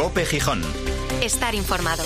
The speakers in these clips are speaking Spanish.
COPE Gijón. Estar informado.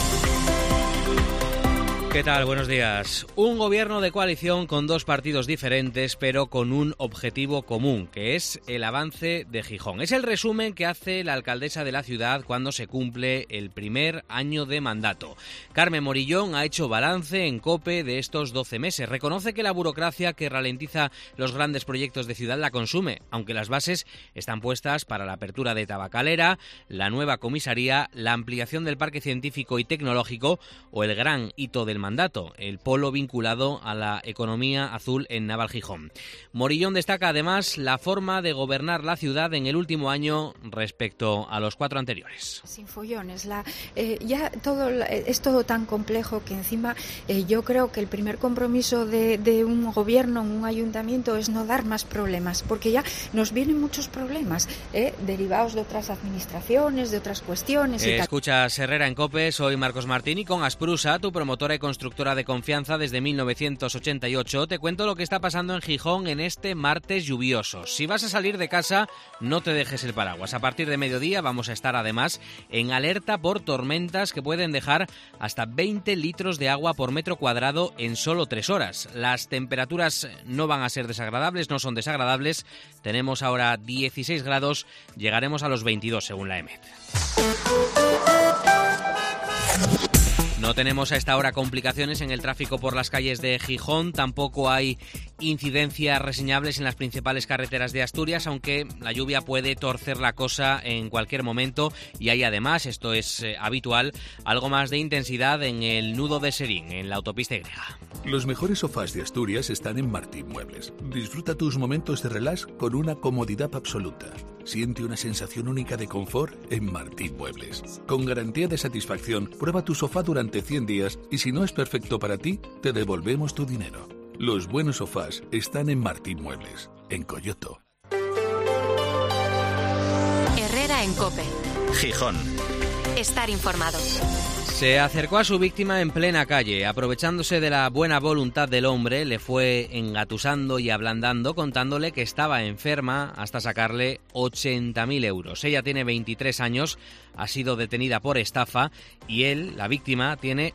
¿Qué tal? Buenos días. Un gobierno de coalición con dos partidos diferentes, pero con un objetivo común, que es el avance de Gijón. Es el resumen que hace la alcaldesa de la ciudad cuando se cumple el primer año de mandato. Carmen Morillón ha hecho balance en COPE de estos 12 meses. Reconoce que la burocracia que ralentiza los grandes proyectos de ciudad la consume, aunque las bases están puestas para la apertura de Tabacalera, la nueva comisaría, la ampliación del parque científico y tecnológico o el gran hito del mandato, el polo vinculado a la economía azul en Naval Gijón. Morillón destaca además la forma de gobernar la ciudad en el último año respecto a los 4 anteriores. Sin follones, ya todo es todo tan complejo que encima yo creo que el primer compromiso de un gobierno, un ayuntamiento, es no dar más problemas, porque ya nos vienen muchos problemas derivados de otras administraciones, de otras cuestiones. Escuchas Herrera en COPE, soy Marcos Martín y con Asprusa, tu promotora y constructora de confianza desde 1988, te cuento lo que está pasando en Gijón en este martes lluvioso. Si vas a salir de casa, no te dejes el paraguas. A partir de mediodía vamos a estar además en alerta por tormentas que pueden dejar hasta 20 litros de agua por metro cuadrado en solo 3 horas. Las temperaturas no van a ser desagradables, no son desagradables. Tenemos ahora 16 grados, llegaremos a los 22 según la EMET. No tenemos a esta hora complicaciones en el tráfico por las calles de Gijón, tampoco hay incidencias reseñables en las principales carreteras de Asturias, aunque la lluvia puede torcer la cosa en cualquier momento y hay además, esto es habitual, algo más de intensidad en el nudo de Serín, en la autopista Y. Los mejores sofás de Asturias están en Martín Muebles. Disfruta tus momentos de relax con una comodidad absoluta. Siente una sensación única de confort en Martín Muebles. Con garantía de satisfacción, prueba tu sofá durante 100 días y si no es perfecto para ti, te devolvemos tu dinero. Los buenos sofás están en Martín Muebles, en Coyoto. Herrera en COPE. Gijón. Estar informado. Se acercó a su víctima en plena calle. Aprovechándose de la buena voluntad del hombre, le fue engatusando y ablandando, contándole que estaba enferma hasta sacarle 80.000 euros. Ella tiene 23 años, ha sido detenida por estafa y él, la víctima, tiene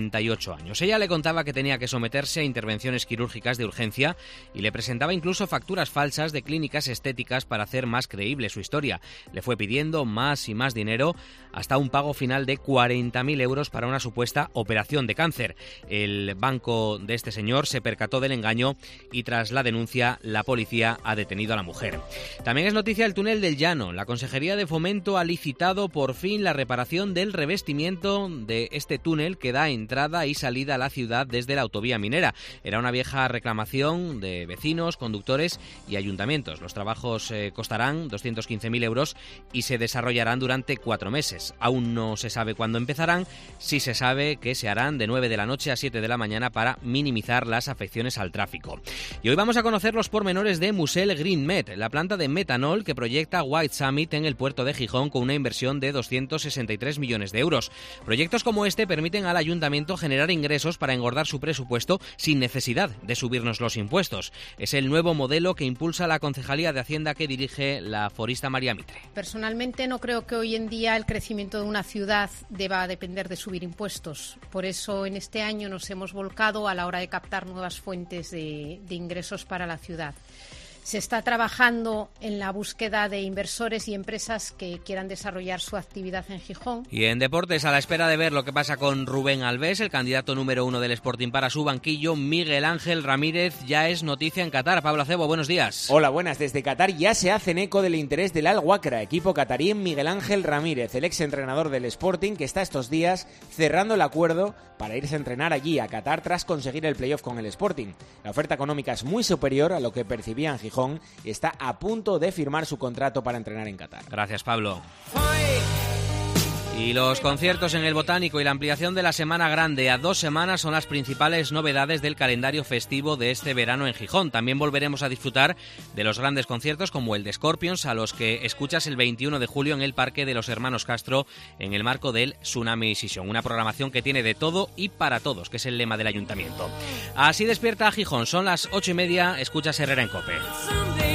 88 años. Ella le contaba que tenía que someterse a intervenciones quirúrgicas de urgencia y le presentaba incluso facturas falsas de clínicas estéticas para hacer más creíble su historia. Le fue pidiendo más y más dinero hasta un pago final de 40.000 euros para una supuesta operación de cáncer. El banco de este señor se percató del engaño y tras la denuncia la policía ha detenido a la mujer. También es noticia el túnel del Llano. La Consejería de Fomento ha licitado por fin la reparación del revestimiento de este túnel que da entrada y salida a la ciudad desde la autovía minera. Era una vieja reclamación de vecinos, conductores y ayuntamientos. Los trabajos costarán 215.000 euros y se desarrollarán durante 4 meses. Aún no se sabe cuándo empezarán. Sí se sabe que se harán de 9 de la noche a 7 de la mañana para minimizar las afecciones al tráfico. Y hoy vamos a conocer los pormenores de Musel Green Met, la planta de metanol que proyecta White Summit en el puerto de Gijón con una inversión de 263 millones de euros. Proyectos como este permiten al ayuntamiento generar ingresos para engordar su presupuesto sin necesidad de subirnos los impuestos. Es el nuevo modelo que impulsa la Concejalía de Hacienda que dirige la forista María Mitre. Personalmente no creo que hoy en día el crecimiento de una ciudad deba depender de subir impuestos. Por eso en este año nos hemos volcado a la hora de captar nuevas fuentes de ingresos para la ciudad. Se está trabajando en la búsqueda de inversores y empresas que quieran desarrollar su actividad en Gijón. Y en deportes, a la espera de ver lo que pasa con Rubén Alves, el candidato número 1 del Sporting para su banquillo, Miguel Ángel Ramírez ya es noticia en Qatar. Pablo Acebo, buenos días. Hola, buenas. Desde Qatar ya se hacen eco del interés del Al Wakra, equipo qatarí en Miguel Ángel Ramírez, el exentrenador del Sporting, que está estos días cerrando el acuerdo para irse a entrenar allí, a Qatar, tras conseguir el playoff con el Sporting. La oferta económica es muy superior a lo que percibía en Gijón y está a punto de firmar su contrato para entrenar en Qatar. Gracias, Pablo. Y los conciertos en el Botánico y la ampliación de la Semana Grande a 2 semanas son las principales novedades del calendario festivo de este verano en Gijón. También volveremos a disfrutar de los grandes conciertos como el de Scorpions, a los que escuchas el 21 de julio en el Parque de los Hermanos Castro en el marco del Tsunami Session. Una programación que tiene de todo y para todos, que es el lema del ayuntamiento. Así despierta Gijón. Son las 8:30. Escuchas Herrera en COPE.